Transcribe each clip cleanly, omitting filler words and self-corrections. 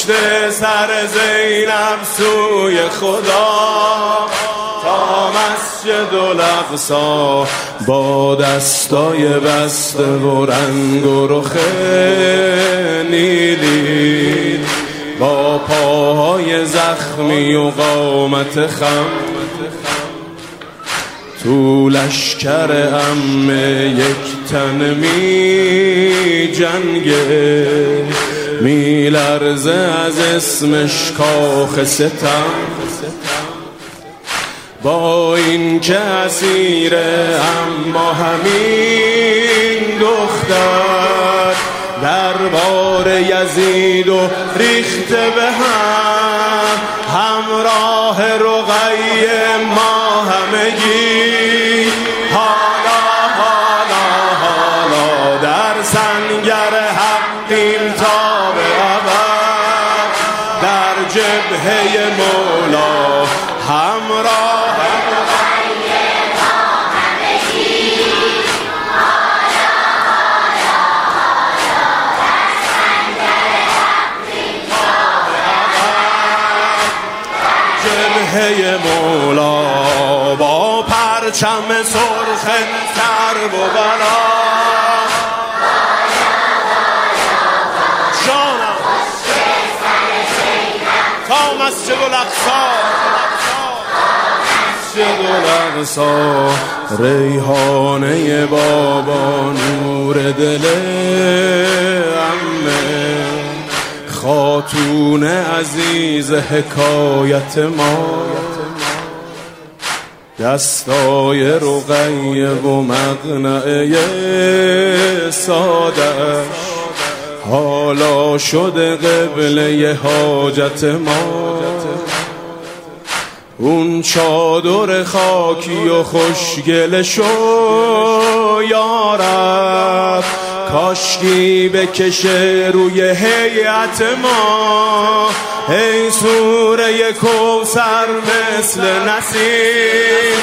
پشت سر زینب سوی خدا تا مسجد الاقصی با دستای بسته و رنگ و رخ نیلی با پاهای زخمی و قامت خم تو لشکر عمه یک تن می جنگه می لرزه از اسمش کاخ ستم با این که اسیره اما همین دختر دربار یزید و ریخته به هم همراه رقیه ما همگی حالا در سنگر حقیم تا به ابد در جبهه مولا همراه جبهه مولا با پرچم سرخ کرب و بلا جانم تا مسجد الاقصی مسجد الاقصی ریحانه بابا نور دل عمه خاتون عزیز حکایت ما دستای رقیه و مقنعه سادش حالا شده قبله حاجت ما اون چادر خاکی و خوشگل شو یارب کاشکی بکشه روی هیئت ما ای سوره کوثر مثل نسیم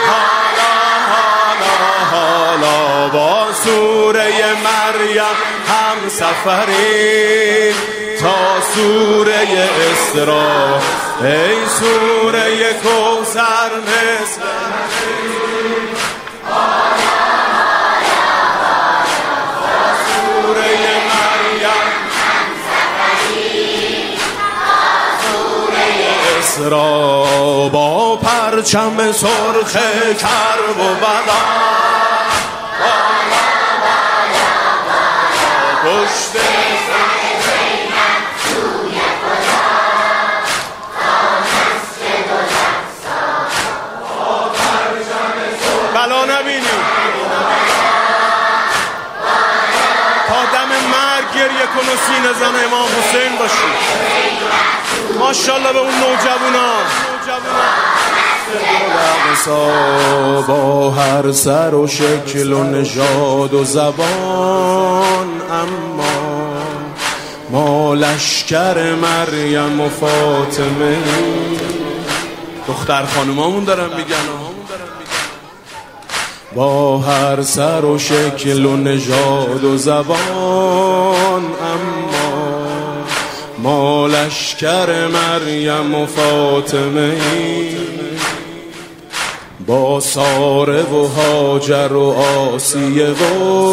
حالا با سوره مریم هم سفری تا سوره اسراء ای سوره کوثر مثل نسیم را با پرچم سرخ کرب و بلا پشت سر زینب سوی خدا تا مسجد الاقصی با پرچم سرخ بلا نبینیم تا دم مرگ گریه کن و سینه زن امام حسین باشی ماشاءالله به اون نوجوانا با هر سر و شکل و نژاد و زبان اما ما لشکر مریم و فاطمه دختر خانومامون دارن میگن با هر سر و شکل و نژاد و زبان اما ما لشکر مریم و فاطمه با ساره و هاجر و آسیه و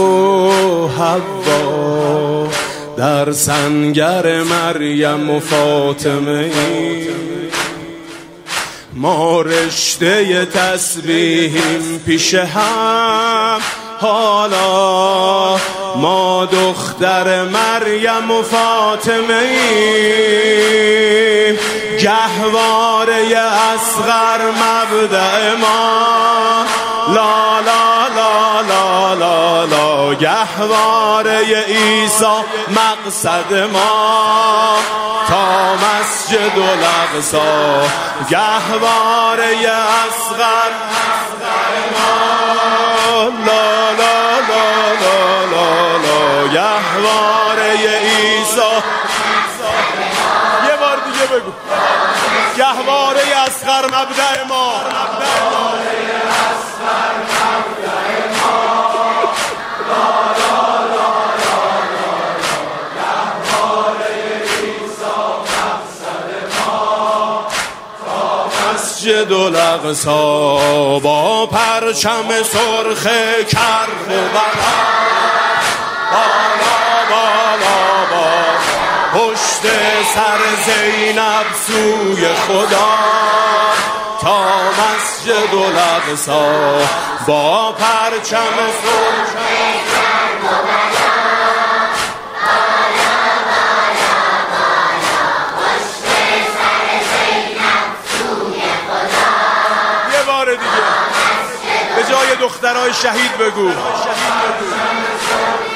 حوا در سنگر مریم و فاطمه ما رشته تسبیحیم پیش هم حالا ما دختر مریم و فاطمه ایم گهواره اصغر مبدأ ما لا لا لا لا لا لا گهواره عیسی مقصد ما تا مسجد الاقصی گهواره اصغر مبدأ ما لا لا لا لا لا لا گهواره عیسی یه بار دیگه بگو گهواره اصغر مبدأ ما مسجد الاقصی با پرچم سرخ کربلا بالا بالا بالا پشت سر زینب سوی خدا تا مسجد الاقصی با پرچم سرخ دیگه به جای دخترای شهید بگو